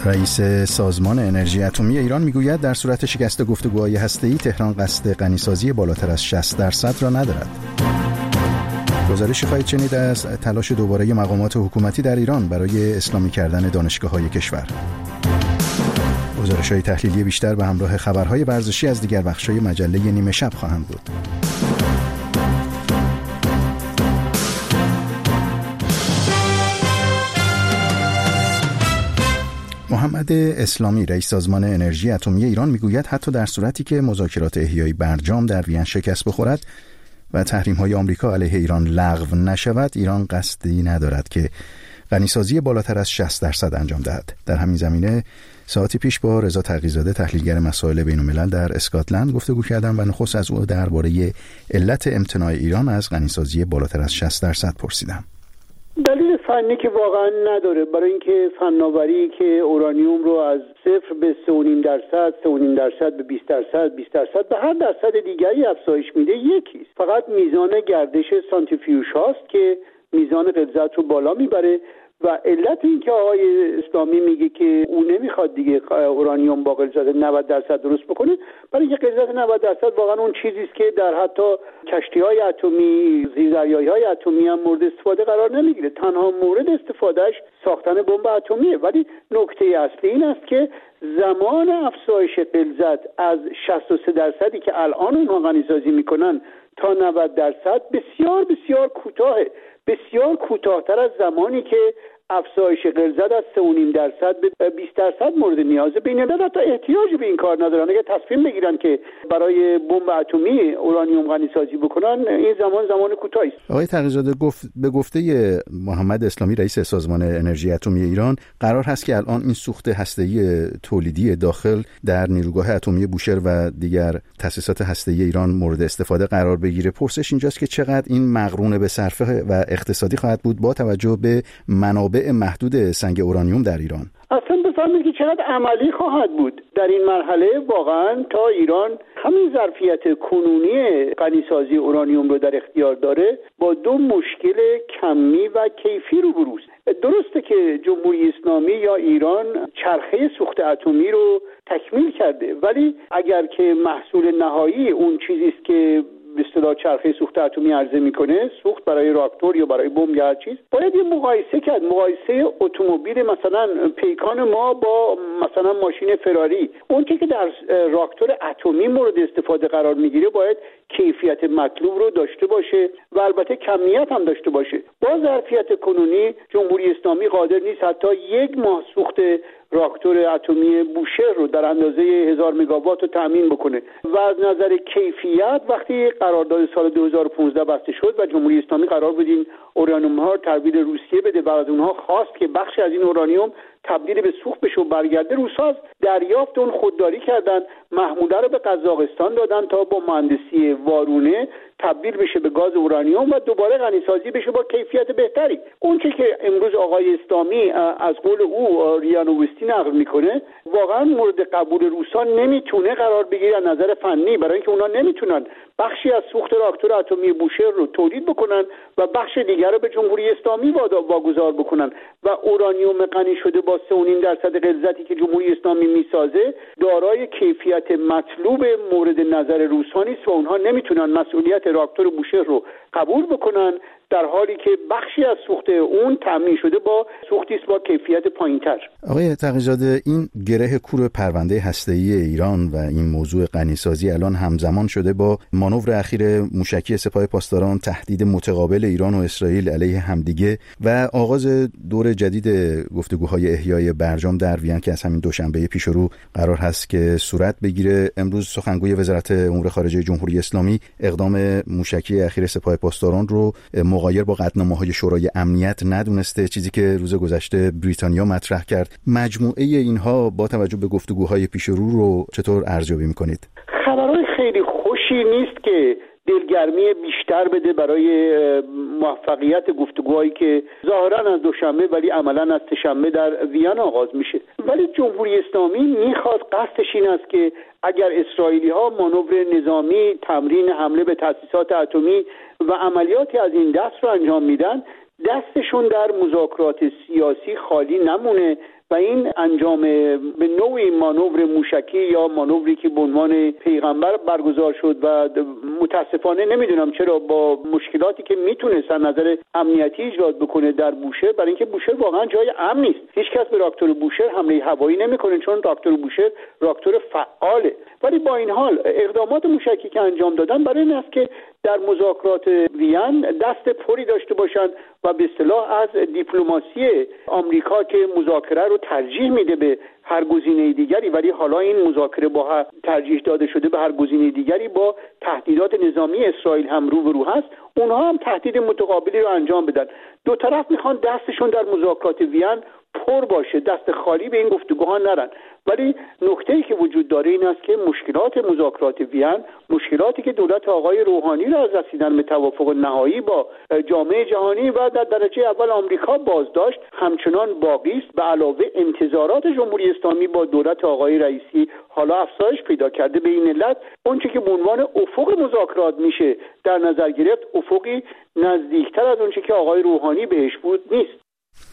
رئیس سازمان انرژی اتمی ایران میگوید در صورت شکست گفتگوهای هسته‌ای تهران قصد غنیسازی بالاتر از 60% را ندارد. گزارشی خواهید شنید از تلاش دوباره مقامات حکومتی در ایران برای اسلامی کردن دانشگاه‌های کشور. گزارش‌های تحلیلی بیشتر به همراه خبرهای ورزشی از دیگر بخش‌های مجله نیمه شب خواهند بود. محمد اسلامی رئیس سازمان انرژی اتمی ایران میگوید حتی در صورتی که مذاکرات احیای برجام در وین شکست بخورد و تحریم‌های آمریکا علیه ایران لغو نشود، ایران قصدی ندارد که غنیسازی بالاتر از 60% انجام دهد. در همین زمینه ساعتی پیش با رضا تقی‌زاده تحلیلگر مسائل بین‌الملل در اسکاتلند گفتگو کردم و نخست از او درباره علت امتناع ایران از غنیسازی بالاتر از 60% پرسیدم. دلیل فنی که واقعا نداره، برای اینکه فناوری که اورانیوم رو از 0 به 3.5%، 3.5% به 20%، 20% به هر درصد دیگری افزایش میده یکیست. فقط میزان گردش سانتریفیوژ هاست که میزان غلظت رو بالا میبره و علت این که آقای اسلامی میگه که اون نمیخواد دیگه اورانیوم با غلظت 90% درست بکنه، برای اینکه غلظت 90% واقعا اون چیزی است که در حتی کشتی‌های اتمی، زیردریایی‌های اتمی هم مورد استفاده قرار نمیگیره. تنها مورد استفادهش ساختن بمب اتمیه. ولی نکته اصلی این است که زمان افزایش غلظت از 63% که الان اونها غنیسازی میکنن تا 90% بسیار بسیار کوتاهه، بسیار کوتاه‌تر از زمانی که افزایش غلظت از 3.5% به 20% مورد نیازه. بین الملل تا احتیاجی به این کار ندارن. اگه تصمیم بگیرن که برای بمب اتمی اورانیوم غنیسازی بکنن، این زمان کوتاهی است. آقای تقی‌زاده به گفته محمد اسلامی رئیس سازمان انرژی اتمی ایران، قرار هست که الان این سوخت هسته‌ای تولیدی داخل در نیروگاه اتمی بوشهر و دیگر تأسیسات هسته‌ای ایران مورد استفاده قرار بگیره. پرسش اینجاست که چقدر این مقرون به صرفه و اقتصادی خواهد بود با توجه به منابع محدود سنگ اورانیوم در ایران؟ اصلا بفهمید که چقدر عملی خواهد بود در این مرحله. واقعا تا ایران همین ظرفیت کنونی غنیسازی اورانیوم رو در اختیار داره، با دو مشکل کمی و کیفی روبروست. درسته که جمهوری اسلامی یا ایران چرخه سوخت اتمی رو تکمیل کرده، ولی اگر که محصول نهایی اون چیزی است که به اصطلاح چرخه سوخت اتمی عرضه میکنه، سوخت برای راکتور یا برای بمب یا هر چیز، باید یه مقایسه کرد. مقایسه اتومبیل مثلا پیکان ما با مثلا ماشین فراری، اون که در راکتور اتمی مورد استفاده قرار میگیره باید کیفیت مطلوب رو داشته باشه و البته کمیت هم داشته باشه. با ظرفیت کنونی جمهوری اسلامی قادر نیست حتی 1 ماه سوخت راکتور اتمی بوشهر رو در اندازه 1000 مگاوات رو تامین بکنه. و از نظر کیفیت وقتی قرارداد سال 2015 بسته شد و جمهوری اسلامی قرار بود این اورانیوم ها تحویل روسیه بده و از اونها خواست که بخشی از این اورانیوم تبدیل به سوخت بشه و برگرده، روس‌ها دریافت اون خودداری کردن، محموله رو به قزاقستان دادن تا با مهندسی وارونه تبدیل بشه به گاز اورانیوم و دوباره غنیسازی بشه با کیفیت بهتری. اون که امروز آقای اسلامی از قول او ریانووستی نقل میکنه واقعا مورد قبول روس‌ها نمیتونه قرار بگیره از نظر فنی، برای اینکه اونا نمیتونن بخشی از سوخت راکتور اتمی بوشهر رو تولید بکنن و بخش دیگر رو به جمهوری اسلامی واگذار بکنن و اورانیوم غنی شده با 3.5% غلظتی که جمهوری اسلامی میسازه دارای کیفیت مطلوب مورد نظر روس‌ها نیست و اونها نمیتونن مسئولیت راکتور بوشهر رو قبول بکنن، در حالی که بخشی از سوخت اون تامین شده با سوختی است با کیفیت پایین‌تر. آقای تقی‌زاده، این گره کور پرونده هسته‌ای ایران و این موضوع غنیسازی الان همزمان شده با مانور اخیر موشکی سپاه پاسداران، تهدید متقابل ایران و اسرائیل علیه همدیگه و آغاز دور جدید گفتگوهای احیای برجام در وین که از همین دوشنبه پیش رو قرار هست که صورت بگیره. امروز سخنگوی وزارت امور خارجه جمهوری اسلامی اقدام موشکی اخیر سپاه پاسداران رو مغایر با قطعنامه‌های شورای امنیت ندونسته، چیزی که روز گذشته بریتانیا مطرح کرد. مجموعه اینها با توجه به گفتگوهای پیش رو چطور ارزیابی می‌کنید؟ خبرهای خیلی خوشی نیست که دلگرمی بیشتر بده برای موفقیت گفتگوهایی که ظاهرا از دوشنبه ولی عملا از سه‌شنبه در وین آغاز میشه. ولی جمهوری اسلامی میخواد، قصدش این است که اگر اسرائیلی ها مانور نظامی، تمرین حمله به تأسیسات اتمی و عملیاتی از این دست رو انجام میدن، دستشون در مذاکرات سیاسی خالی نمونه و این انجام به نوعی مانور موشکی یا مانوری که به عنوان پیغمبر برگزار شد و متاسفانه نمیدونم چرا با مشکلاتی که میتونست از نظر امنیتی ایجاد بکنه در بوشهر، برای اینکه بوشهر واقعا جای امن نیست. هیچ کس به راکتور بوشهر حمله هوایی نمیکنه چون راکتور بوشهر راکتور فعاله. ولی با این حال اقدامات موشکی که انجام دادن برای این است که در مذاکرات وین دست پری داشته باشند و به اصطلاح از دیپلماسی آمریکا که مذاکره رو ترجیح میده به هر گزینه دیگری، ولی حالا این مذاکره با ترجیح داده شده به هر گزینه دیگری با تهدیدات نظامی اسرائیل هم روبرو هست، اونها هم تهدید متقابلی رو انجام بدن. دو طرف میخوان دستشون در مذاکرات وین پر باشه، دست خالی به این گفتگوها نرن. ولی نکته‌ای که وجود داره این است که مشکلات مذاکرات وین، مشکلاتی که دولت آقای روحانی را از رسیدن به توافق نهایی با جامعه جهانی و در درجه اول آمریکا بازداشت، همچنان باقی است. به علاوه انتظارات جمهوری اسلامی با دولت آقای رئیسی حالا افزایش پیدا کرده. به این علت اونچه که به عنوان افق مذاکرات میشه در نظر گرفت، افقی نزدیکتر از اونچه که آقای روحانی بهش بود نیست.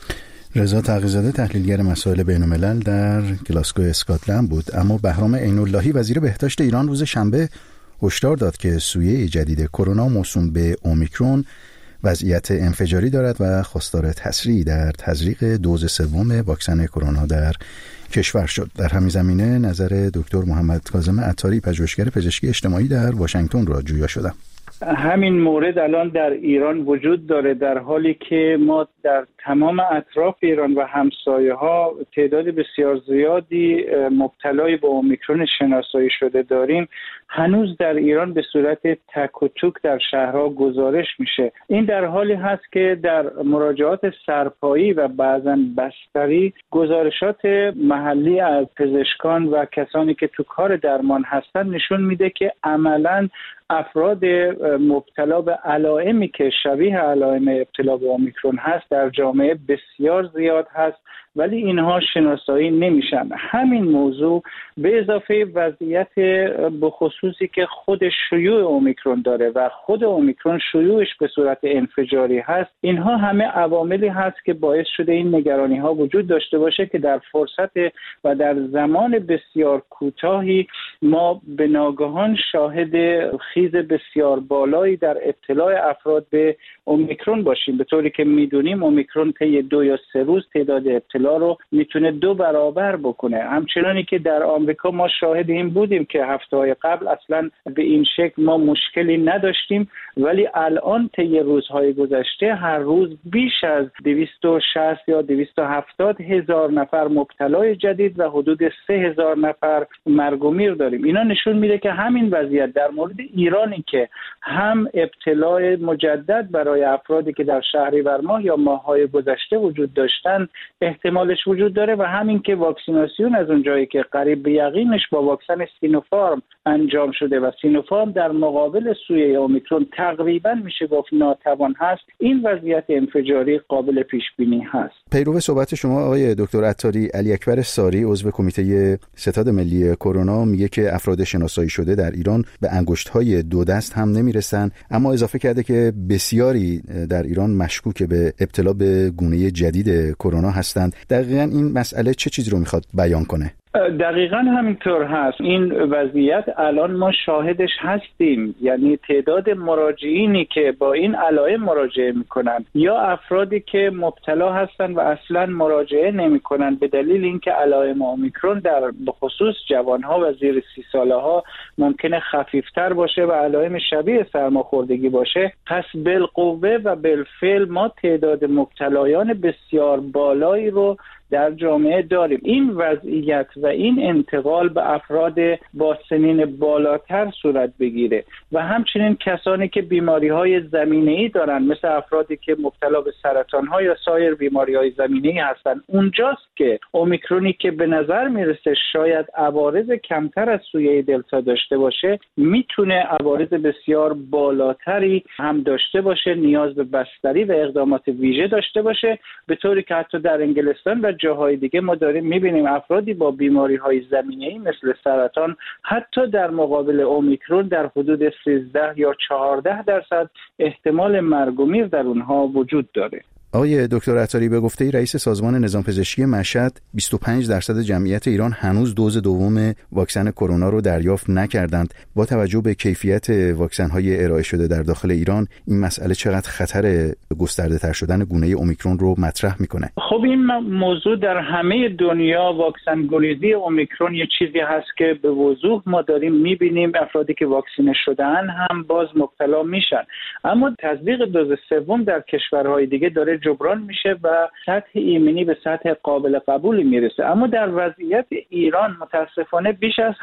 رضا تقی‌زاده تحلیلگر مسائل بین‌الملل در گلاسگو اسکاتلند بود. اما بهرام عین‌اللهی وزیر بهداشت ایران روز شنبه هشدار داد که سویه جدید کرونا موسوم به اومیکرون وضعیت انفجاری دارد و خواستار تسریع در تزریق دوز سوم واکسن کرونا در کشور شد. در همین زمینه نظر دکتر محمد کاظم عطاری پژوهشگر پزشکی اجتماعی در واشنگتن را جویا شدم. همین مورد الان در ایران وجود داره، در حالی که ما در تمام اطراف ایران و همسایه ها تعداد بسیار زیادی مبتلای به اومیکرون شناسایی شده داریم. هنوز در ایران به صورت تک و توک در شهرها گزارش میشه. این در حالی هست که در مراجعات سرپایی و بعضاً بستری گزارشات محلی از پزشکان و کسانی که تو کار درمان هستن نشون میده که عملاً افراد مبتلا به علائمی که شبیه علائم ابتلا به اومیکرون هست در جامعه بسیار زیاد هست، ولی اینها شناسایی نمیشن. همین موضوع به اضافه وضعیت بخصوصی که خود شیوع اومیکرون داره و خود اومیکرون شیوعش به صورت انفجاری هست، اینها همه عواملی هست که باعث شده این نگرانی ها وجود داشته باشه که در فرصت و در زمان بسیار کوتاهی ما به ناگهان شاهد خیز بسیار بالایی در ابتلاع افراد به اومیکرون باشیم. به طوری که میدونیم اومیکرون طی 2 یا 3 روز تعداد ابتلا رو میتونه 2 برابر بکنه. همچنانی که در آمریکا ما شاهد این بودیم که هفته‌های قبل اصلا به این شکل ما مشکلی نداشتیم، ولی الان طی روزهای گذشته هر روز بیش از 260 یا 270 هزار نفر مبتلای جدید و حدود 3000 نفر مرگ و میر داریم. اینا نشون میده که همین وضعیت در مورد ایرانی که هم ابتلای مجدد برای افرادی که در شهریور ماه یا ماه‌های گذشته وجود داشتن احتمالش وجود داره و همین که واکسیناسیون از اونجایی که قریب به یقینش با واکسن سینوفارم انجام شده و سینوفارم در مقابل سویه اومیکرون تقریبا میشه گفت ناتوان هست، این وضعیت انفجاری قابل پیش بینی هست. پیرو صحبت شما آقای دکتر عطاری، علی اکبر ساری عضو کمیته ستاد ملی کرونا میگه که افراد شناسایی شده در ایران به انگشت‌های 2 دست هم نمیرسن، اما اضافه کرده که بسیاری در ایران مشکوک به ابتلا به گونه جدید کرونا هستند. دقیقاً این مسئله چه چیزی رو میخواد بیان کنه؟ دقیقاً همینطور هست. این وضعیت الان ما شاهدش هستیم، یعنی تعداد مراجعینی که با این علائم مراجعه میکنن یا افرادی که مبتلا هستن و اصلاً مراجعه نمیکنن به دلیل اینکه علائم اومیکرون در بخصوص جوانها و زیر 30 ساله ها ممکنه خفیفتر باشه و علائم شبیه سرماخوردگی باشه، پس بالقوه و بالفعل ما تعداد مبتلایان بسیار بالایی رو در جامعه داریم. این وضعیت و این انتقال به افراد با سنین بالاتر صورت بگیره و همچنین کسانی که بیماری‌های زمینه‌ای دارن، مثل افرادی که مبتلا به سرطان‌ها یا سایر بیماری‌های زمینه‌ای هستن، اونجاست که اومیکرونی که به نظر میرسه شاید عوارض کمتر از سویه دلتا داشته باشه، میتونه عوارض بسیار بالاتری هم داشته باشه، نیاز به بستری و اقدامات ویژه داشته باشه، به طوری که حتی در انگلستان و جاهای دیگه ما داریم میبینیم افرادی با بیماری‌های زمینه‌ای مثل سرطان حتی در مقابل اومیکرون در حدود 13 یا 14% احتمال مرگ و میر در اونها وجود داره. آقای دکتر عطاری، به گفته رئیس سازمان نظام پزشکی مشهد 25% جمعیت ایران هنوز دوز دوم واکسن کرونا رو دریافت نکردند. با توجه به کیفیت واکسن‌های ارائه شده در داخل ایران، این مسئله چقدر خطر گسترده‌تر شدن گونه اومیکرون رو مطرح میکنه؟ خب این موضوع در همه دنیا، واکسن گریزی اومیکرون یه چیزی هست که به وضوح ما داریم میبینیم. افرادی که واکسینه شدن هم باز مبتلا میشن، اما تطبیق دوز سوم در کشورهای دیگه داره جبران میشه و سطح ایمنی به سطح قابل قبولی میرسه. اما در وضعیت ایران متاسفانه بیش از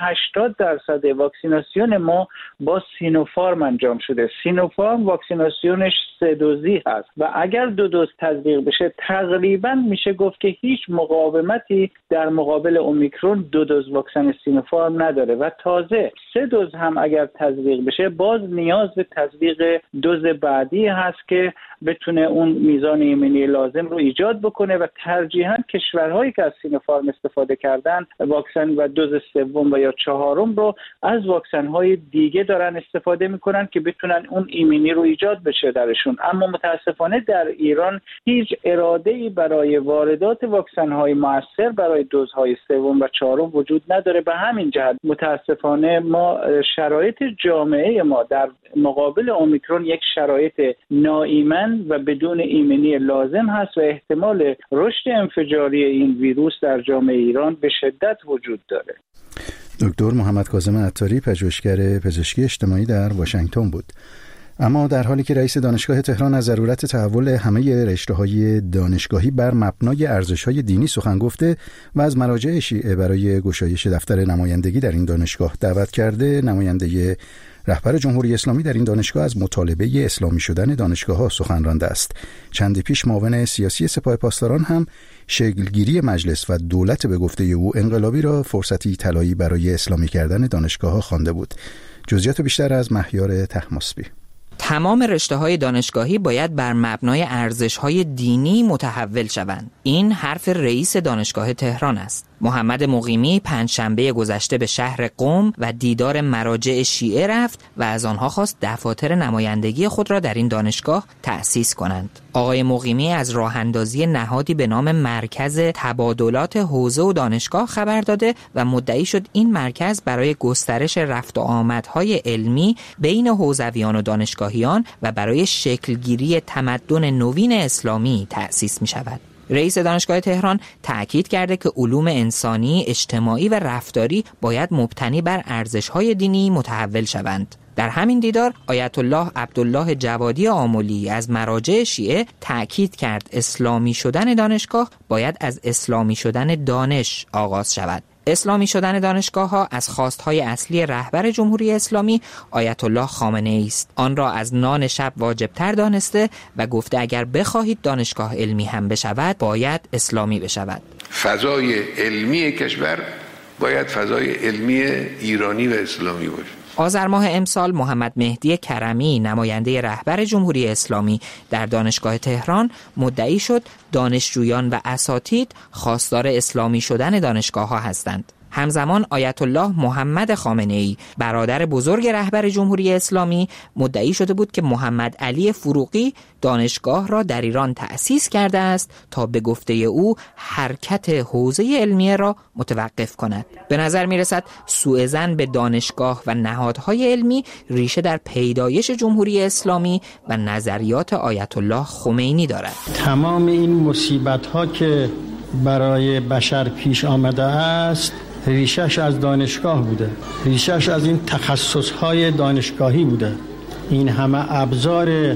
80% واکسیناسیون ما با سینوفارم انجام شده. سینوفارم واکسیناسیونش 3 دوزی هست و اگر 2 دوز تطبیق بشه تقریبا میشه گفت که هیچ مقاومتی در مقابل اومیکرون 2 دوز واکسن سینوفارم نداره و تازه 3 دوز هم اگر تطبیق بشه باز نیاز به تطبیق دوز بعدی هست که بتونه اون میزان ایمنی لازم رو ایجاد بکنه و ترجیحاً کشورهایی که از سینوفارم استفاده کردن واکسن و دوز سوم و یا چهارم رو از واکسن‌های دیگه دارن استفاده میکنن که بتونن اون ایمنی رو ایجاد بشه درشون. اما متاسفانه در ایران هیچ اراده‌ای برای واردات واکسن‌های مؤثر برای دوزهای سوم و چهارم وجود نداره. به همین جهت متاسفانه ما شرایط جامعه ما در مقابل اومیکرون یک شرایط ناایمن و بدون ایمنی لازم هست و احتمال رشد انفجاری این ویروس در جامعه ایران به شدت وجود داره. دکتر محمد کاظم عطاری، پژوهشگر پزشکی اجتماعی در واشنگتن بود. اما در حالی که رئیس دانشگاه تهران از ضرورت تحول همه رشته‌های دانشگاهی بر مبنای ارزش‌های دینی سخن گفته و از مراجع شیعه برای گشایش دفتر نمایندگی در این دانشگاه دعوت کرده، نماینده رهبر جمهوری اسلامی در این دانشگاه از مطالبه اسلامی شدن دانشگاه‌ها سخن رانده است. چندی پیش معاون سیاسی سپاه پاسداران هم شکلگیری مجلس و دولت به گفته او انقلابی را فرصتی طلایی برای اسلامی کردن دانشگاه‌ها خوانده بود. جزئیات بیشتر از مهیار طهماسبی. تمام رشته‌های دانشگاهی باید بر مبنای ارزش‌های دینی متحول شوند. این حرف رئیس دانشگاه تهران است. محمد مقیمی پنجشنبه گذشته به شهر قم و دیدار مراجع شیعه رفت و از آنها خواست دفاتر نمایندگی خود را در این دانشگاه تأسیس کنند. آقای مقیمی از راه اندازی نهادی به نام مرکز تبادلات حوزه و دانشگاه خبر داده و مدعی شد این مرکز برای گسترش رفت و آمدهای علمی بین حوزویان و دانشگاهیان و برای شکلگیری تمدن نوین اسلامی تأسیس می شود. رئیس دانشگاه تهران تأکید کرده که علوم انسانی، اجتماعی و رفتاری باید مبتنی بر ارزش‌های دینی متحول شوند. در همین دیدار آیت الله عبدالله جوادی آملی از مراجع شیعه تأکید کرد اسلامی شدن دانشگاه باید از اسلامی شدن دانش آغاز شود. اسلامی شدن دانشگاه‌ها از خواست‌های اصلی رهبر جمهوری اسلامی آیت الله خامنه‌ای است. آن را از نان شب واجب‌تر دانسته و گفته اگر بخواهید دانشگاه علمی هم بشود باید اسلامی بشود. فضای علمی کشور باید فضای علمی ایرانی و اسلامی باشد. آذر ماه امسال محمد مهدی کرمی نماینده رهبر جمهوری اسلامی در دانشگاه تهران مدعی شد دانشجویان و اساتید خواستار اسلامی شدن دانشگاه‌ها هستند. همزمان آیت الله محمد خامنه‌ای برادر بزرگ رهبر جمهوری اسلامی مدعی شده بود که محمد علی فروغی دانشگاه را در ایران تأسیس کرده است تا به گفته او حرکت حوزه علمیه را متوقف کند. به نظر می رسد سوءظن به دانشگاه و نهادهای علمی ریشه در پیدایش جمهوری اسلامی و نظریات آیت الله خمینی دارد. تمام این مصیبت‌ها که برای بشر پیش آمده است ریشش از دانشگاه بوده، ریشش از این تخصصهای دانشگاهی بوده. این همه ابزار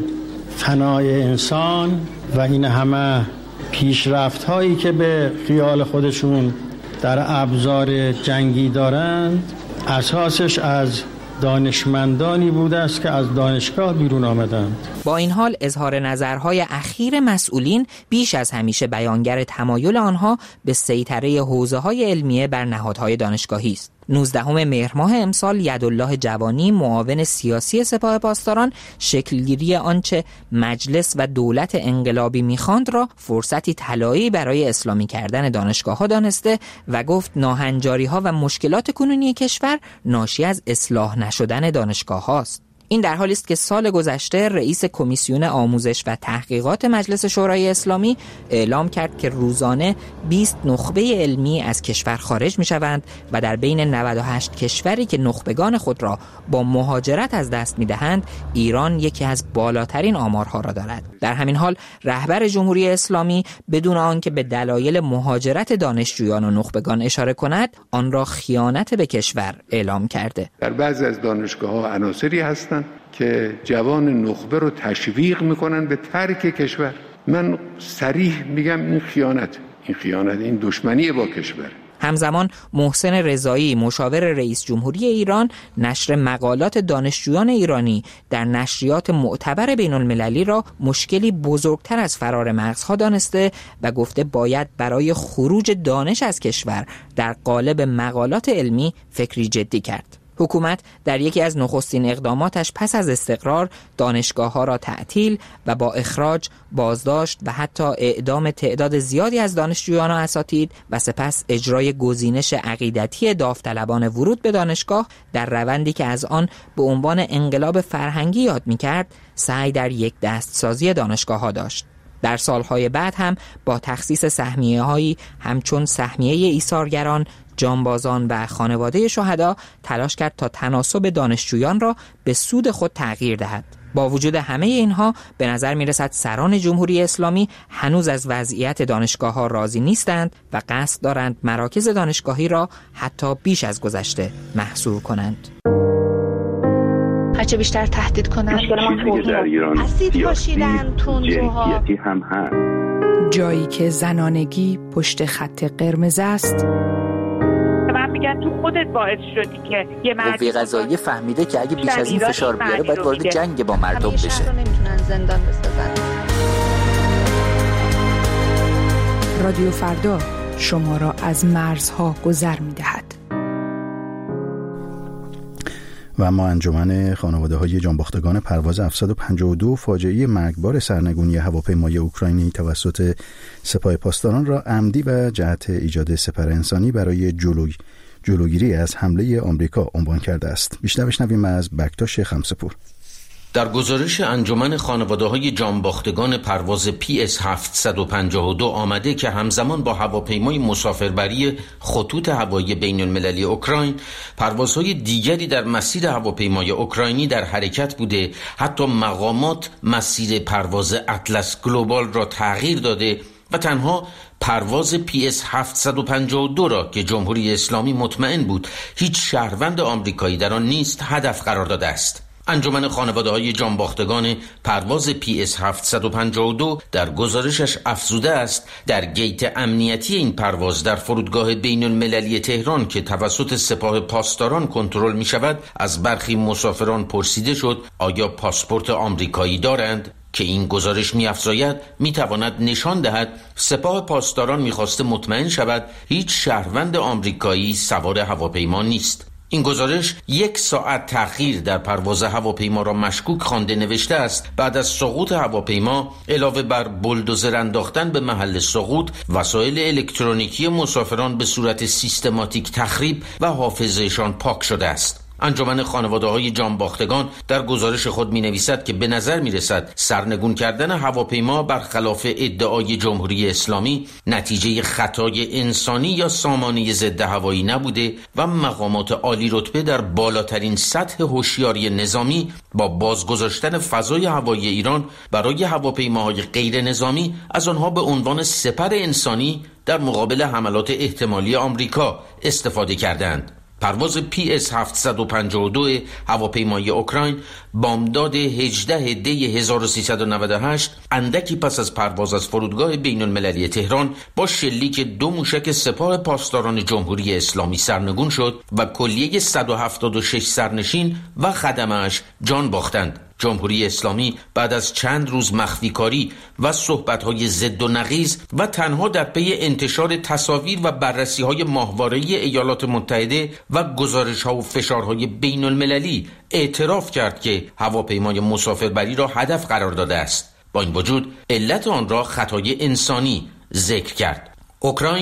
فنای انسان و این همه پیشرفت‌هایی که به خیال خودشون در ابزار جنگی دارند اساسش از دانشمندانی بوده است که از دانشگاه بیرون آمدند. با این حال اظهار نظرهای اخیر مسئولین بیش از همیشه بیانگر تمایل آنها به سیطره حوزه‌های علمیه بر نهادهای دانشگاهی است. 19 مهر ماه امسال یدالله جوانی معاون سیاسی سپاه پاسداران شکلگیری آنچه مجلس و دولت انقلابی می‌خواند را فرصتی طلایی برای اسلامی کردن دانشگاه‌ها دانسته و گفت ناهنجاری‌ها و مشکلات کنونی کشور ناشی از اصلاح نشدن دانشگاه‌هاست. این در حالی است که سال گذشته رئیس کمیسیون آموزش و تحقیقات مجلس شورای اسلامی اعلام کرد که روزانه 20 نخبه علمی از کشور خارج می‌شوند و در بین 98 کشوری که نخبگان خود را با مهاجرت از دست می‌دهند، ایران یکی از بالاترین آمارها را دارد. در همین حال رهبر جمهوری اسلامی بدون آنکه به دلایل مهاجرت دانشجویان و نخبگان اشاره کند، آن را خیانت به کشور اعلام کرده. در بعضی از دانشگاه‌ها عناصری هستند که جوان نخبه رو تشویق میکنن به ترک کشور. من صریح میگم این خیانت، این دشمنی با کشور. همزمان محسن رضایی مشاور رئیس جمهوری ایران نشر مقالات دانشجویان ایرانی در نشریات معتبر بین المللی را مشکلی بزرگتر از فرار مغزها دانسته و گفته باید برای خروج دانش از کشور در قالب مقالات علمی فکری جدی کرد. حکومت در یکی از نخستین اقداماتش پس از استقرار دانشگاه‌ها را تعطیل و با اخراج، بازداشت و حتی اعدام تعداد زیادی از دانشجویان و اساتید و سپس اجرای گزینش عقیدتی داوطلبان ورود به دانشگاه در روندی که از آن به عنوان انقلاب فرهنگی یاد می‌کرد، سعی در یک دستسازی دانشگاه‌ها داشت. در سالهای بعد هم با تخصیص سهمیه‌هایی همچون سهمیه ایثارگران، جانبازان و خانواده شهدا تلاش کرد تا تناسب دانشجویان را به سود خود تغییر دهد. با وجود همه اینها به نظر میرسد سران جمهوری اسلامی هنوز از وضعیت دانشگاه‌ها راضی نیستند و قصد دارند مراکز دانشگاهی را حتی بیش از گذشته محصور کنند. هرچه بیشتر تهدید کنند، اسید پاشیدن، تندروها هم هست. جایی که زنانگی پشت خط قرمز است، میگن تو خودت باعث شدی که یه قوه قضاییه فهمیده که اگه بیش از این فشار بیاره باید وارد جنگ با مردم بشه. همیشه نمیتونن زندان بسازن. رادیو فردا شما را از مرزها گذر می‌دهد. و اما انجمن خانواده‌های جانباختگان پرواز 752 فاجعه مرگبار سرنگونی هواپیمای اوکراینی توسط سپاه پاسداران را عمدی و جهت ایجاد سپر انسانی برای جلوگیری از حمله آمریکا عنوان کرده است. بیشتر بشنویم از بکتاش خمسه‌پور. در گزارش انجمن خانواده‌های جانباختگان پرواز PS 752 آمده که همزمان با هواپیمای مسافربری خطوط هوایی بین‌المللی اوکراین پروازهای دیگری در مسیر هواپیمای اوکراینی در حرکت بوده، حتی مقامات مسیر پرواز اطلس گلوبال را تغییر داده و تنها پرواز PS 752 را که جمهوری اسلامی مطمئن بود هیچ شهروند آمریکایی در آن نیست هدف قرار داده است. انجمن خانواده‌های جانباختگان پرواز PS 752 در گزارشش افزوده است در گیت امنیتی این پرواز در فرودگاه بین المللی تهران که توسط سپاه پاسداران کنترل می شود از برخی مسافران پرسیده شد آیا پاسپورت آمریکایی دارند؟ که این گزارش می‌افزاید می‌تواند نشان دهد سپاه پاسداران می‌خواسته مطمئن شود هیچ شهروند آمریکایی سوار هواپیما نیست. این گزارش 1 ساعت تأخیر در پرواز هواپیما را مشکوک خوانده نوشته است بعد از سقوط هواپیما علاوه بر بولدوزر انداختن به محل سقوط وسایل الکترونیکی مسافران به صورت سیستماتیک تخریب و حافظه‌شان پاک شده است. انجمن خانواده‌های جانباختگان در گزارش خود می‌نویسد که به نظر می‌رسد سرنگون کردن هواپیما برخلاف ادعای جمهوری اسلامی نتیجه خطای انسانی یا سامانه ضد هوایی نبوده و مقامات عالی رتبه در بالاترین سطح هوشیاری نظامی با بازگذاشتن فضای هوایی ایران برای هواپیماهای غیر نظامی از آنها به عنوان سپر انسانی در مقابل حملات احتمالی آمریکا استفاده کردند. پرواز PS 752 هواپیمای اوکراین بامداد 18 دی 1398 اندکی پس از پرواز از فرودگاه بین المللی تهران با شلیک 2 موشک سپاه پاسداران جمهوری اسلامی سرنگون شد و کلیه 176 سرنشین و خدمه‌اش جان باختند. جمهوری اسلامی بعد از چند روز مخفیکاری و صحبت‌های ضد و نقیض و تنها در پی انتشار تصاویر و بررسی‌های ماهواره‌ای ایالات متحده و گزارش‌ها و فشارهای بین‌المللی اعتراف کرد که هواپیمای مسافربری را هدف قرار داده است. با این وجود علت آن را خطای انسانی ذکر کرد. اوکراین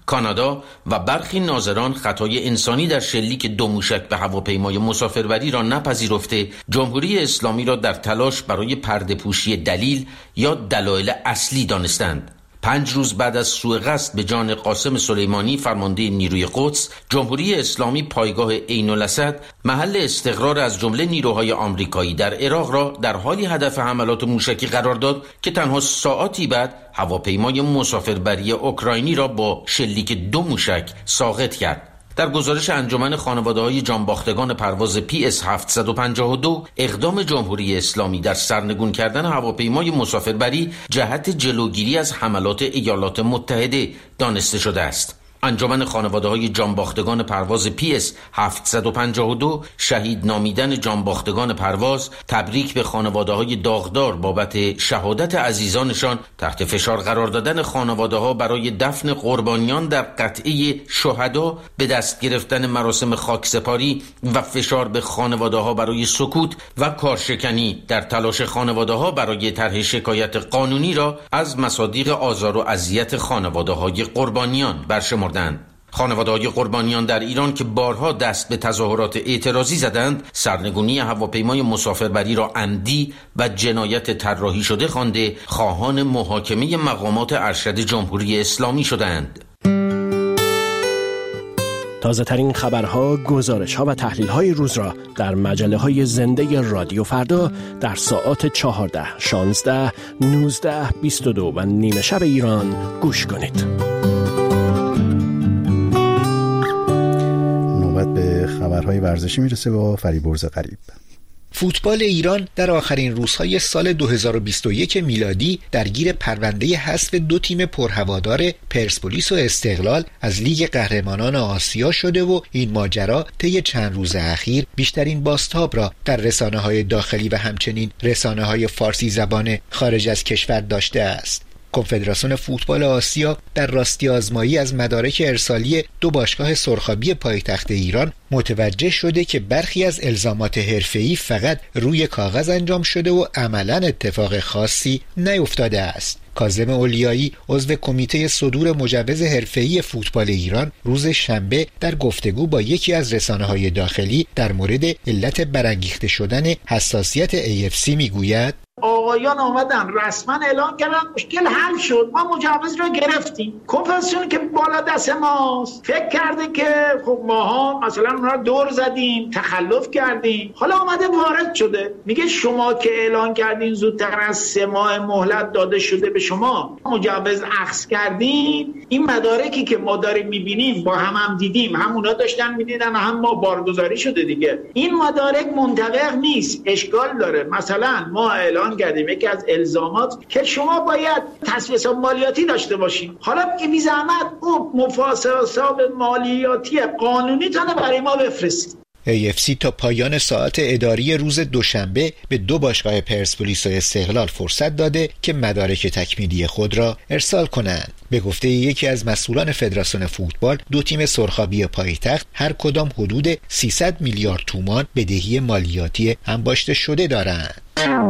کانادا و برخی ناظران خطای انسانی در شلیک 2 موشک به هواپیمای مسافربری را نپذیرفته، جمهوری اسلامی را در تلاش برای پرده‌پوشی دلیل یا دلایل اصلی دانستند. 5 روز بعد از سوء قصد به جان قاسم سلیمانی فرمانده نیروی قدس، جمهوری اسلامی پایگاه عین الاسد، محل استقرار از جمله نیروهای آمریکایی در عراق را در حالی هدف حملات موشکی قرار داد که تنها ساعاتی بعد هواپیمای مسافربری اوکراینی را با شلیک 2 موشک ساقط کرد. در گزارش انجمن خانواده‌های جانباختگان پرواز PS 752 اقدام جمهوری اسلامی در سرنگون کردن هواپیمای مسافربری جهت جلوگیری از حملات ایالات متحده دانسته شده است. انجمن خانواده‌های جانباختگان پرواز PS 752 شهید نامیدن جانباختگان پرواز، تبریک به خانواده‌های داغدار بابت شهادت عزیزانشان، تحت فشار قرار دادن خانواده‌ها برای دفن قربانیان در قطعه شهدا، به دست گرفتن مراسم خاکسپاری و فشار به خانواده‌ها برای سکوت و کارشکنی در تلاش خانواده‌ها برای طرح شکایت قانونی را از مصادیق آزار و اذیت خانواده‌های قربانیان برشمردند. خانواده‌های قربانیان در ایران که بارها دست به تظاهرات اعتراضی زدند، سرنگونی هواپیمای مسافربری را عمدی و جنایت طراحی شده خوانده، خواهان محاکمه مقامات ارشد جمهوری اسلامی شدند. تازه ترین خبرها، گزارش‌ها و تحلیل‌های روز را در مجله‌های زنده رادیو فردا در ساعات 14، 16، 19، 22 و نیم شب ایران گوش کنید. به خبرهای ورزشی میرسه با فریبرز غریب. فوتبال ایران در آخرین روزهای سال 2021 میلادی درگیر پرونده حذف 2 تیم پرهوادار پرسپولیس و استقلال از لیگ قهرمانان آسیا شده و این ماجرا طی چند روز اخیر بیشترین بازتاب را در رسانه‌های داخلی و همچنین رسانه‌های فارسی زبان خارج از کشور داشته است. کنفدراسیون فوتبال آسیا در راستی آزمایی از مدارک ارسالی 2 باشگاه سرخابی پایتخت ایران متوجه شده که برخی از الزامات حرفه‌ای فقط روی کاغذ انجام شده و عملاً اتفاق خاصی نیفتاده است. کاظم اولیایی عضو کمیته صدور مجوز حرفه‌ای فوتبال ایران روز شنبه در گفتگو با یکی از رسانه‌های داخلی در مورد علت برانگیخته شدن حساسیت AFC میگوید: آقایان آمدن رسما اعلام کردن مشکل حل شد، ما مجوز رو گرفتیم. کنفدراسیون که بالا دست ماست فکر کرده که خب ماها مثلا اونها دور زدیم، تخلف کردیم، حالا آمده وارد شده میگه شما که اعلان کردین زودتر از 3 ماه مهلت داده شده به شما، مجوز اخذ کردین. این مدارکی که ما داریم میبینیم با هم دیدیم، هم اونا داشتن میدیدن هم ما بارگذاری شده دیگه. این مدارک منطبق نیست، اشکال داره. مثلا ما اعلان کردیم یکی از الزامات که شما باید تصفیه مالیاتی داشته باشین، حالا که بی زحمت اون محاسبات مالیاتی قانونی تونه برای ما بفرستید. AFC تا پایان ساعت اداری روز دوشنبه به 2 باشگاه پرسپولیس و استقلال فرصت داده که مدارک تکمیلی خود را ارسال کنند. به گفته یکی از مسئولان فدراسیون فوتبال، 2 تیم سرخابی پایتخت هر کدام حدود 300 میلیارد تومان بدهی مالیاتی انباشته شده دارند.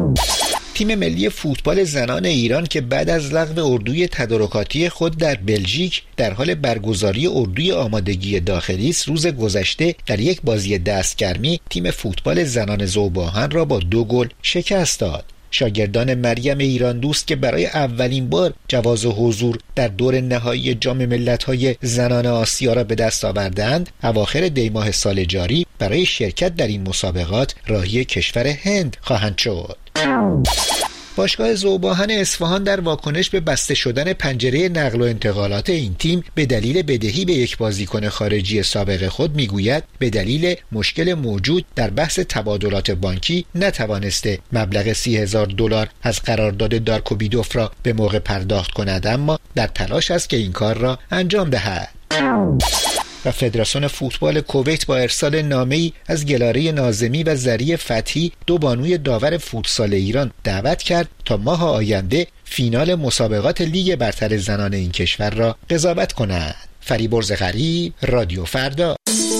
تیم ملی فوتبال زنان ایران که بعد از لغو اردوی تدارکاتی خود در بلژیک در حال برگزاری اردوی آمادگی داخلی است، روز گذشته در یک بازی دستگرمی تیم فوتبال زنان ذوب‌آهن را با 2 گل شکست داد. شاگردان مریم ایران دوست که برای اولین بار جواز حضور در دور نهایی جام ملت‌های زنان آسیا را به دست آوردند، اواخر دی‌ماه سال جاری برای شرکت در این مسابقات راهی کشور هند خواهند شد. باشگاه ذوب‌آهن اصفهان در واکنش به بسته شدن پنجره نقل و انتقالات این تیم به دلیل بدهی به یک بازیکن خارجی سابق خود میگوید به دلیل مشکل موجود در بحث تبادلات بانکی نتوانسته مبلغ $30,000 از قرارداد دارکوبیدوف را به موقع پرداخت کند، اما در تلاش است که این کار را انجام دهد. و فدراسیون فوتبال کویت با ارسال نامه‌ای از گلاره ناظمی و زری فتحی 2 بانوی داور فوتسال ایران دعوت کرد تا ماه آینده فینال مسابقات لیگ برتر زنان این کشور را قضاوت کنند. فریبرز غریب، رادیو فردا.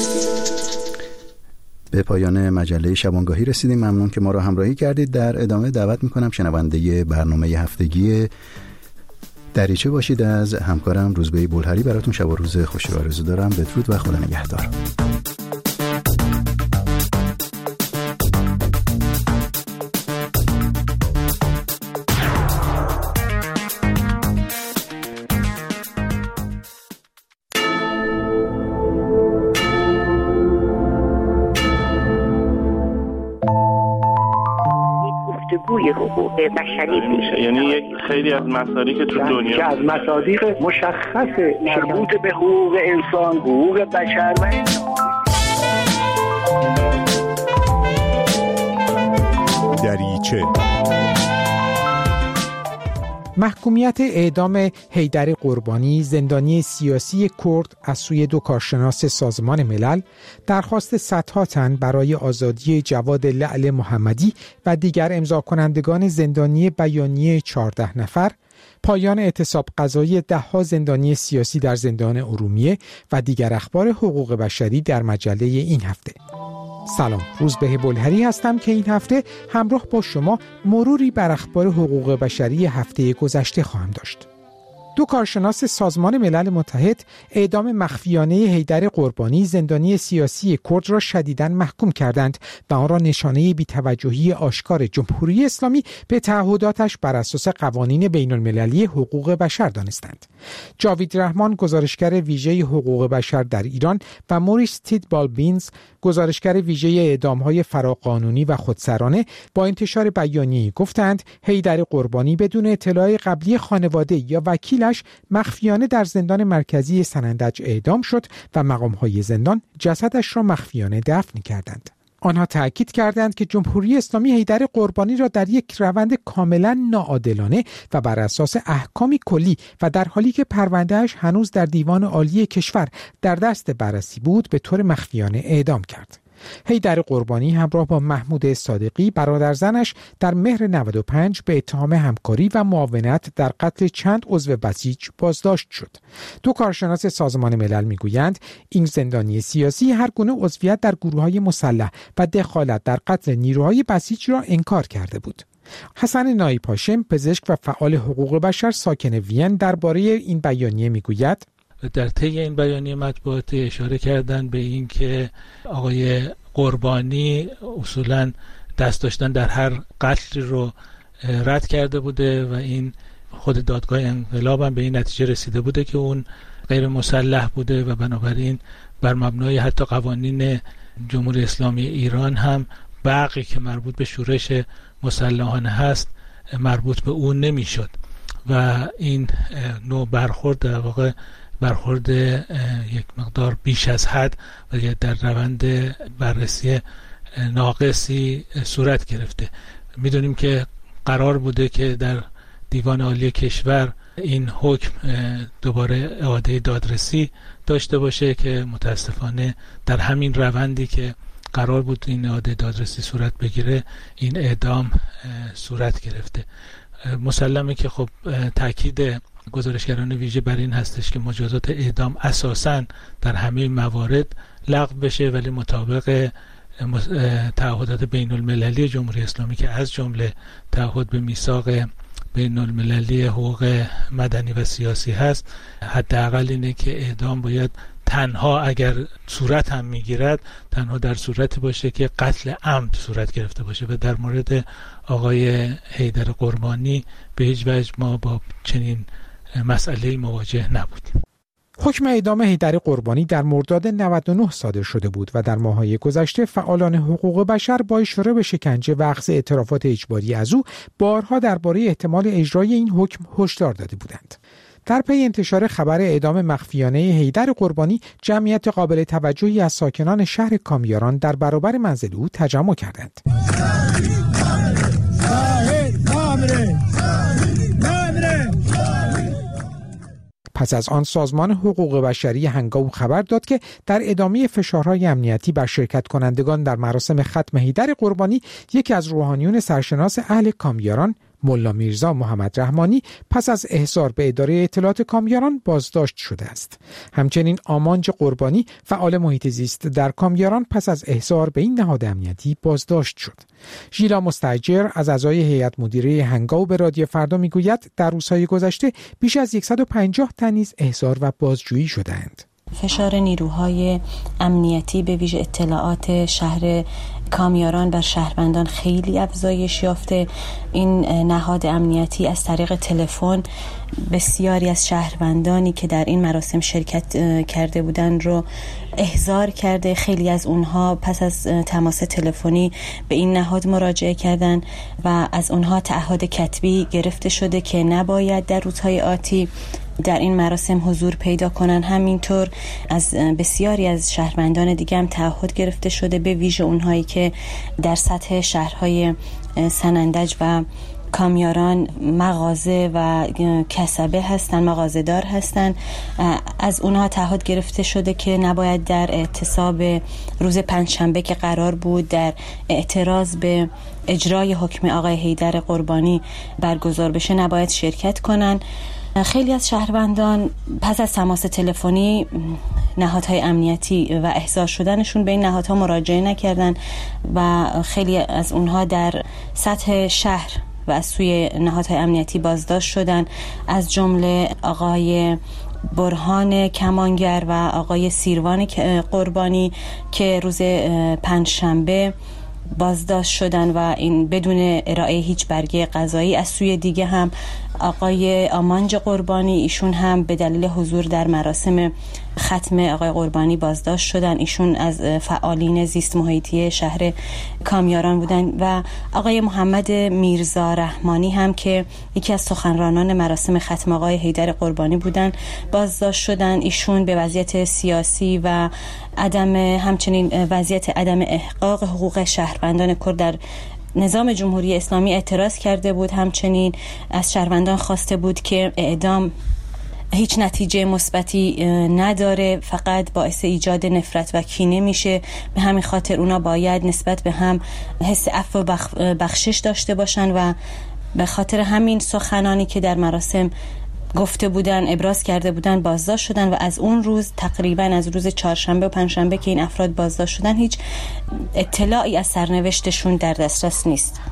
به پایان مجله شبانگاهی رسیدیم. ممنون که ما را همراهی کردید. در ادامه دعوت می‌کنم شنونده برنامه هفتگی دریچه باشید. از همکارم روزبه بولهری براتون شب و روز خوشی رو آرزو دارم. بدرود و خدا نگهدار. حقوق بشری میشه، یعنی یک خیلی از مصادیق تو دنیا که از مصادیق مشخص مربوط به حقوق انسان، حقوق بشر و دریچه. محکومیت اعدام حیدر قربانی، زندانی سیاسی کرد، از سوی 2 کارشناس سازمان ملل، درخواست صدها تن برای آزادی جواد لعل محمدی و دیگر امضا کنندگان زندانی بیانیه 14 نفر، پایان اعتصاب قضایی 10 زندانی سیاسی در زندان ارومیه و دیگر اخبار حقوق بشری در مجله این هفته. سلام، روزبه بولهری هستم که این هفته همراه با شما مروری بر اخبار حقوق بشری هفته گذشته خواهم داشت. 2 کارشناس سازمان ملل متحد اعدام مخفیانه حیدر قربانی، زندانی سیاسی کرد، را شدیداً محکوم کردند و آن را نشانه بی‌توجهی آشکار جمهوری اسلامی به تعهداتش بر اساس قوانین بین المللی حقوق بشر دانستند. جاوید رحمان، گزارشگر ویژه حقوق بشر در ایران، و موریس تیدبال-بینز، گزارشگر ویژه اعدام‌های فراقانونی و خودسرانه، با انتشار بیانیه‌ای گفتند حیدر قربانی بدون اطلاع قبلی خانواده یا وکیلش مخفیانه در زندان مرکزی سنندج اعدام شد و مقام‌های زندان جسدش را مخفیانه دفن کردند. آنها تأکید کردند که جمهوری اسلامی حیدر قربانی را در یک روند کاملا ناعادلانه و بر اساس احکامی کلی و در حالی که پروندهش هنوز در دیوان عالی کشور در دست بررسی بود به طور مخفیانه اعدام کرد. حیدر قربانی همراه با محمود صادقی، برادر زنش، در مهر 95 به اتهام همکاری و معاونت در قتل چند عضو بسیج بازداشت شد. 2 کارشناس سازمان ملل میگویند این زندانی سیاسی هر گونه عضویت در گروه‌های مسلح و دخالت در قتل نیروهای بسیج را انکار کرده بود. حسن نایب هاشم، پزشک و فعال حقوق بشر ساکن وین، درباره این بیانیه میگوید: در طی این بیانیه مطبوعاتی اشاره کردن به این که آقای قربانی اصولاً دست داشتن در هر قتل رو رد کرده بوده و این خود دادگاه انقلاب هم به این نتیجه رسیده بوده که اون غیر مسلح بوده و بنابراین بر مبنای حتی قوانین جمهوری اسلامی ایران هم بقی که مربوط به شورش مسلحانه هست مربوط به اون نمیشد و این نوع برخورد در واقع برخورد یک مقدار بیش از حد و در روند بررسی ناقصی صورت گرفته. میدونیم که قرار بوده که در دیوان عالی کشور این حکم دوباره اعاده دادرسی داشته باشه که متاسفانه در همین روندی که قرار بود این اعاده دادرسی صورت بگیره این اعدام صورت گرفته. مسلمه که خب تاکید گزارشگران ویژه بر این هستش که مجازات اعدام اساساً در همه موارد لغو بشه، ولی مطابق تعهدات بین المللی جمهوری اسلامی که از جمله تعهد به میثاق بین المللی حقوق مدنی و سیاسی هست، حداقل اینه که اعدام باید تنها اگر صورت هم میگیرد تنها در صورتی باشه که قتل عمد صورت گرفته باشه و در مورد آقای حیدر قربانی به هیچ وجه ما با چنین مسئله مواجه نبودیم. حکم اعدام حیدر قربانی در مرداد 99 صادر شده بود و در ماه‌های گذشته فعالان حقوق بشر با اشاره به شکنجه و اخذ اعترافات اجباری از او بارها درباره احتمال اجرای این حکم هشدار داده بودند. در پی انتشار خبر اعدام مخفیانه حیدر قربانی، جمعیت قابل توجهی از ساکنان شهر کامیاران در برابر منزل او تجمع کردند. پس از آن سازمان حقوق بشری هنگاو خبر داد که در ادامه فشارهای امنیتی بر شرکت کنندگان در مراسم ختم حیدر قربانی، یکی از روحانیون سرشناس اهل کامیاران ملا میرزا محمد رحمانی پس از احضار به اداره اطلاعات کامیاران بازداشت شده است. همچنین آمانج قربانی فعال محیط زیست در کامیاران پس از احضار به این نهاد امنیتی بازداشت شد. ژیلا مستاجر از اعضای هیئت مدیره هنگاو به رادیو فردا میگوید در روزهای گذشته بیش از 150 تن نیز احضار و بازجویی شدند. فشار نیروهای امنیتی به ویژه اطلاعات شهر کامیاران بر شهروندان خیلی افزایش یافته. این نهاد امنیتی از طریق تلفن بسیاری از شهروندانی که در این مراسم شرکت کرده بودند رو احضار کرده. خیلی از اونها پس از تماس تلفنی به این نهاد مراجعه کردند و از اونها تعهد کتبی گرفته شده که نباید در روزهای آتی در این مراسم حضور پیدا کنن. همینطور از بسیاری از شهروندان دیگه هم تعهد گرفته شده، به ویژه اونهایی که در سطح شهرهای سنندج و کامیاران مغازه و کسبه هستن، مغازه دار هستن. از اونها تعهد گرفته شده که نباید در اعتصاب روز پنجشنبه که قرار بود در اعتراض به اجرای حکم آقای حیدر قربانی برگزار بشه نباید شرکت کنن. خیلی از شهروندان پس از تماس تلفنی نهادهای امنیتی و احضار شدنشون به این نهادها مراجعه نکردن و خیلی از اونها در سطح شهر و از سوی نهادهای امنیتی بازداشت شدن، از جمله آقای برهان کمانگر و آقای سیروان قربانی که روز پنجشنبه بازداشت شدن و این بدون ارائه هیچ برگه قضایی. از سوی دیگه هم آقای آمانج قربانی، ایشون هم به دلیل حضور در مراسم ختم آقای قربانی بازداشت شدن. ایشون از فعالین زیست محیطی شهر کامیاران بودن و آقای محمد میرزا رحمانی هم که یکی از سخنرانان مراسم ختم آقای حیدر قربانی بودن بازداشت شدن. ایشون به وضعیت سیاسی و همچنین وضعیت عدم احقاق حقوق شهروندان کرد در نظام جمهوری اسلامی اعتراض کرده بود. همچنین از شهروندان خواسته بود که اعدام هیچ نتیجه مثبتی نداره، فقط باعث ایجاد نفرت و کینه میشه. به همین خاطر اونا باید نسبت به هم حس عفو و بخشش داشته باشن و به خاطر همین سخنانی که در مراسم گفته بودن، ابراز کرده بودن، بازداشت شدن و از اون روز تقریبا از روز چهارشنبه و پنجشنبه که این افراد بازداشت شدن هیچ اطلاعی از سرنوشتشون در دسترس نیست.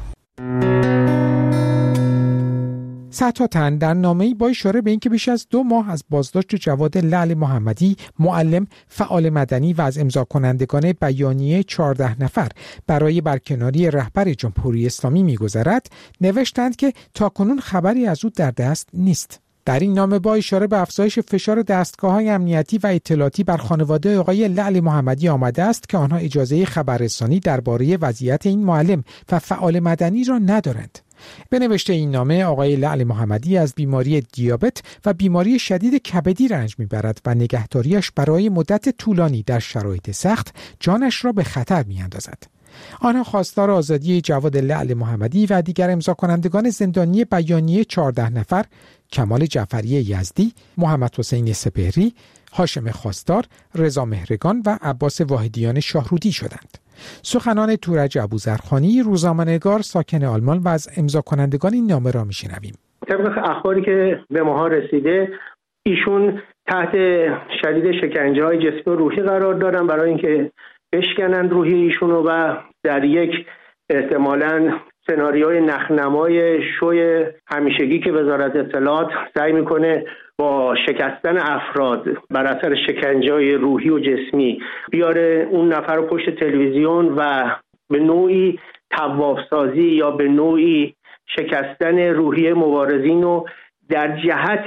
ستاتن در نامه‌ای با اشاره به اینکه بیش از 2 ماه از بازداشت جواد لعل محمدی، معلم، فعال مدنی و از امضا کنندگان بیانیه 14 نفر برای برکناری رهبر جمهوری اسلامی می‌گذرد، نوشتند که تاکنون خبری از او در دست نیست. در این نامه با اشاره به افزایش فشار دستگاه‌های امنیتی و اطلاعاتی بر خانواده آقای لعل محمدی آمده است که آنها اجازه خبررسانی درباره وضعیت این معلم و فعال مدنی را ندارند. به نوشته این نامه آقای لعل محمدی از بیماری دیابت و بیماری شدید کبدی رنج می‌برد و نگهداریش برای مدت طولانی در شرایط سخت جانش را به خطر می‌اندازد. آنها خواستار آزادی جواد لعل محمدی و دیگر امضا کنندگان زندانی بیانیه 14 نفر، کمال جعفری یزدی، محمد حسین سپهری، هاشم خواستار، رضا مهرگان و عباس واحدیان شاهرودی شدند. سخنان تورج ابوذرخانی، روزنامه‌نگار ساکن آلمان و از امضا کنندگان این نامه را میشنویم. طبق اخباری که به ما رسیده، ایشون تحت شدید شکنجه‌های جسمی و روحی قرار دارن برای اینکه بشکنن روحی ایشونو و در یک احتمالاً سناریوی نخنمای شوی همیشگی که وزارت اطلاعات سعی میکنه با شکستن افراد بر اثر شکنجه‌های روحی و جسمی بیاره اون نفر رو پشت تلویزیون و به نوعی طواف‌سازی یا به نوعی شکستن روحی مبارزین رو در جهت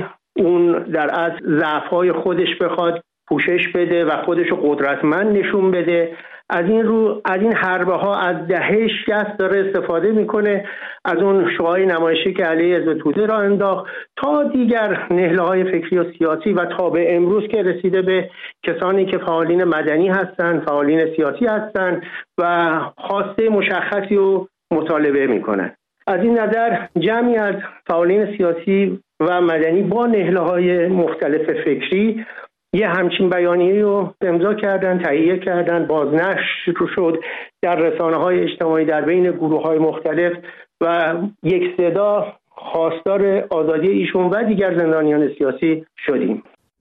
اون در از ضعف‌های خودش بخواد پوشش بده و خودش رو قدرتمند نشون بده. از این حربه ها از دهه 60 داره استفاده میکنه، از اون شعاع نمایشی که علیه حزب توده را انداخت تا دیگر نهله‌های فکری و سیاسی و تا به امروز که رسیده به کسانی که فعالین مدنی هستند، فعالین سیاسی هستند و خواسته مشخصی رو مطالبه میکنن. از این نظر جمعی از فعالین سیاسی و مدنی با نهله‌های مختلف فکری یه همچین بیانیه‌ای رو امضا کردن، تهیه کردن، بازنشر شد در رسانه‌های اجتماعی در بین گروه‌های مختلف و یک صدا خواستار آزادی ایشون و دیگر زندانیان سیاسی شدیم.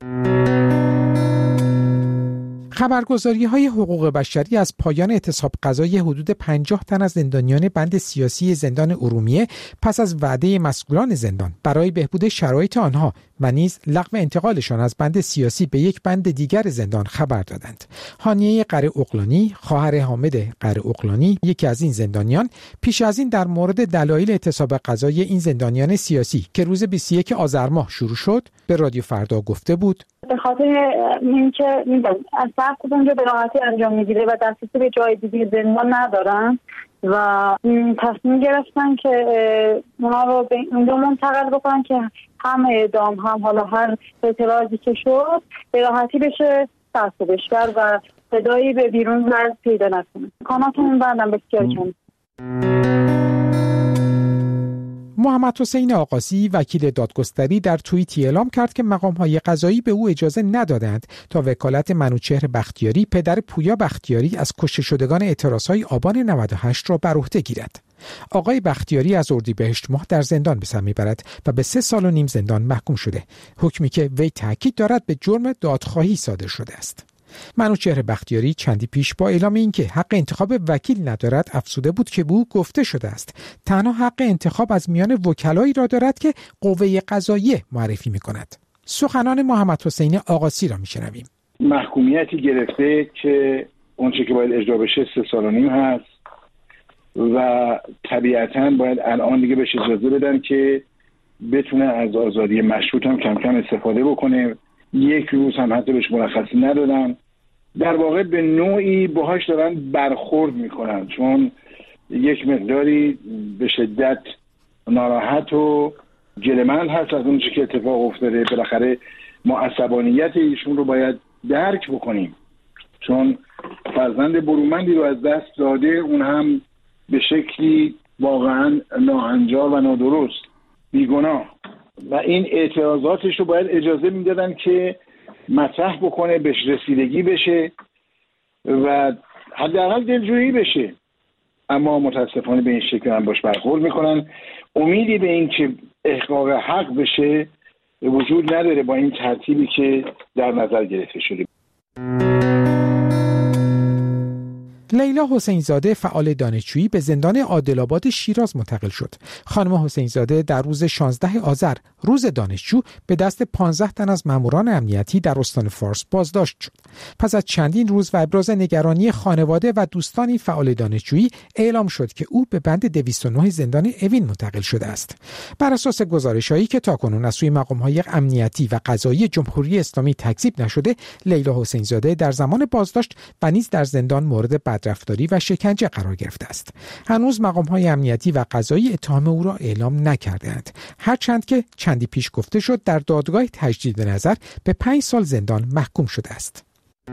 خبرگزاری‌های حقوق بشری از پایان اعتصاب قضایی حدود 50 تن از زندانیان بند سیاسی زندان ارومیه پس از وعده مسئولان زندان برای بهبود شرایط آنها و نیز لغو انتقالشان از بند سیاسی به یک بند دیگر زندان خبر دادند. هانیه قره اقلانی، خواهر حامد قره اقلانی، یکی از این زندانیان، پیش از این در مورد دلایل اعتصاب قضایی این زندانیان سیاسی که روز 21 آذر ماه شروع شد به رادیو فردا گفته بود: به خاطر اینکه از سخت اونجا به راحتی انجام میگیره و دسترسی به جای دیگه زندان ندارن و تصمیم گرفتن که اونا رو به اونجا منتقل بکنن که هم اعدام هم حالا هر اعتراضی که شد به راحتی بشه سرکوب بشور و صدایی به بیرون ورد پیدا نکنه. کاناتون بندم بسیار کم. محمد حسین آقاسی وکیل دادگستری در توییتی اعلام کرد که مقام‌های قضایی به او اجازه ندادند تا وکالت منوچهر بختیاری پدر پویا بختیاری از کشته شدگان اعتراضهای آبان 98 را بر عهده گیرد. آقای بختیاری از اردیبهشت ماه در زندان به سر میبرد و به 3 سال و نیم زندان محکوم شده، حکمی که وی تاکید دارد به جرم دادخواهی صادر شده است. منوچهر بختیاری چندی پیش با اعلام اینکه حق انتخاب وکیل ندارد افسوده بود که به او گفته شده است تنها حق انتخاب از میان وکلایی را دارد که قوه قضاییه معرفی می‌کند. سخنان محمد حسین آقاسی را می‌شنویم. محکومیتی گرفته که اونچه که باید اجرا بشه 3 سال و نیم هست و طبیعتاً باید الان دیگه بهش اجازه بدن که بتونه از آزادی مشروط هم کم کم استفاده بکنه. 1 روز هم حتی بهش مرخصی ندادن. در واقع به نوعی باهاش دارن برخورد میکنن، چون یک مقداری به شدت ناراحت و گله‌مند هست از اون چیزی که اتفاق افتاده. بالاخره ما عصبانیت ایشون رو باید درک بکنیم، چون فرزند برومندی رو از دست داده، اون هم به شکلی واقعا ناهنجار و نادرست، بیگناه، و این اعتراضاتش رو باید اجازه میدادن که مطرح بکنه، بهش رسیدگی بشه و حداقل دلجویی بشه. اما متاسفانه به این شکل هم باش برخورد میکنن. امیدی به این که احقاق حق بشه وجود نداره با این ترتیبی که در نظر گرفته شده. لیلا حسین زاده فعال دانشجویی به زندان عادل‌آباد شیراز منتقل شد. خانم حسین زاده در روز 16 آذر روز دانشجو به دست 15 تن از ماموران امنیتی در استان فارس بازداشت شد. پس از چندین روز و ابراز نگرانی خانواده و دوستان فعال دانشجویی اعلام شد که او به بند 209 زندان اوین منتقل شده است. بر اساس گزارش‌هایی که تاکنون از سوی مقام‌های امنیتی و قضایی جمهوری اسلامی تکذیب نشده، لیلا حسین زاده در زمان بازداشت و نیز در زندان مورد بدرفتاری و شکنجه قرار گرفته است. هنوز مقام‌های امنیتی و قضایی اتهام او را اعلام نکرده‌اند، هرچند که چندی پیش گفته شد در دادگاه تجدید نظر به 5 سال زندان محکوم شده است.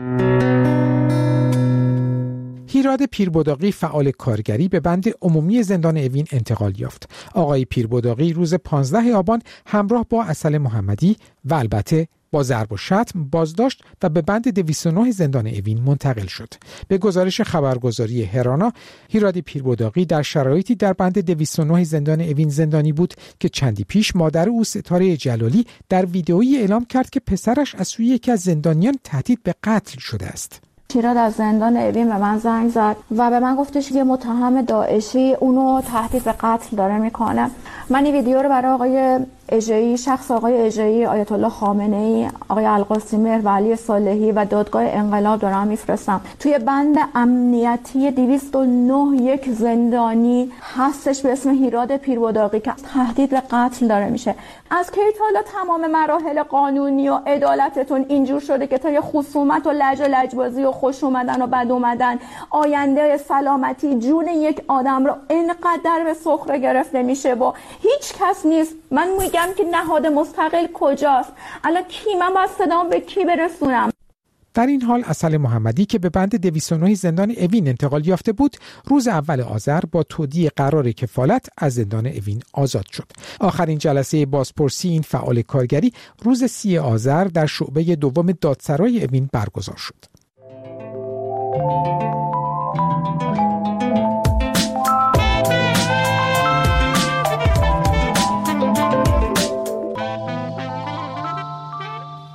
هیراد پیربداقی فعال کارگری به بند عمومی زندان اوین انتقال یافت. آقای پیربداقی روز 15 آبان همراه با عسل محمدی و البته با ضرب و شتم بازداشت و به بند 209 زندان اوین منتقل شد. به گزارش خبرگزاری هرانا، هیراد پیربداقی در شرایطی در بند 209 زندان اوین زندانی بود که چندی پیش مادر او ستاره جلالی در ویدئویی اعلام کرد که پسرش از سوی یکی از زندانیان تهدید به قتل شده است. هیراد از زندان اوین به من زنگ زد و به من گفتش که متهم داعشی اونو تهدید به قتل داره میکنه. من این ویدیو رو برای آقای اژه‌ای، شخص آقای اژه‌ای، آیت الله خامنه‌ای، آقای القاسی مهر و علی صالحی و دادگاه انقلاب دارم میفرستم. توی بند امنیتی 209 یک زندانی هستش به اسم هیراد پیربداقی که تهدید به قتل داره میشه. از کی تا حالا تمام مراحل قانونی و عدالتتون اینجور شده که تا یه خصومت و لجبازی و خوش اومدن و بد اومدن آینده سلامتی جون یک آدم رو اینقدر به سخره گرفته میشه و هیچ کس نیست؟ من میگم که نهاد مستقل کجاست؟ الان کی؟ من باید صدام به کی برسونم؟ در این حال عسل محمدی که به بند 209 زندان اوین انتقال یافته بود، روز اول آذر با تودیع قرار کفالت از زندان اوین آزاد شد. آخرین جلسه بازپرسی این فعال کارگری روز 30 آذر در شعبه دوم دادسرای اوین برگزار شد.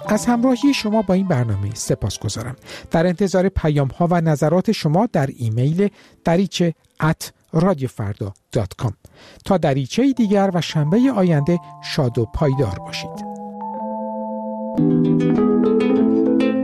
از همراهی شما با این برنامه سپاسگزارم. در انتظار پیام‌ها و نظرات شما در ایمیل dariche@radiofarda.com. تا دریچه دیگر و شنبه آینده شاد و پایدار باشید.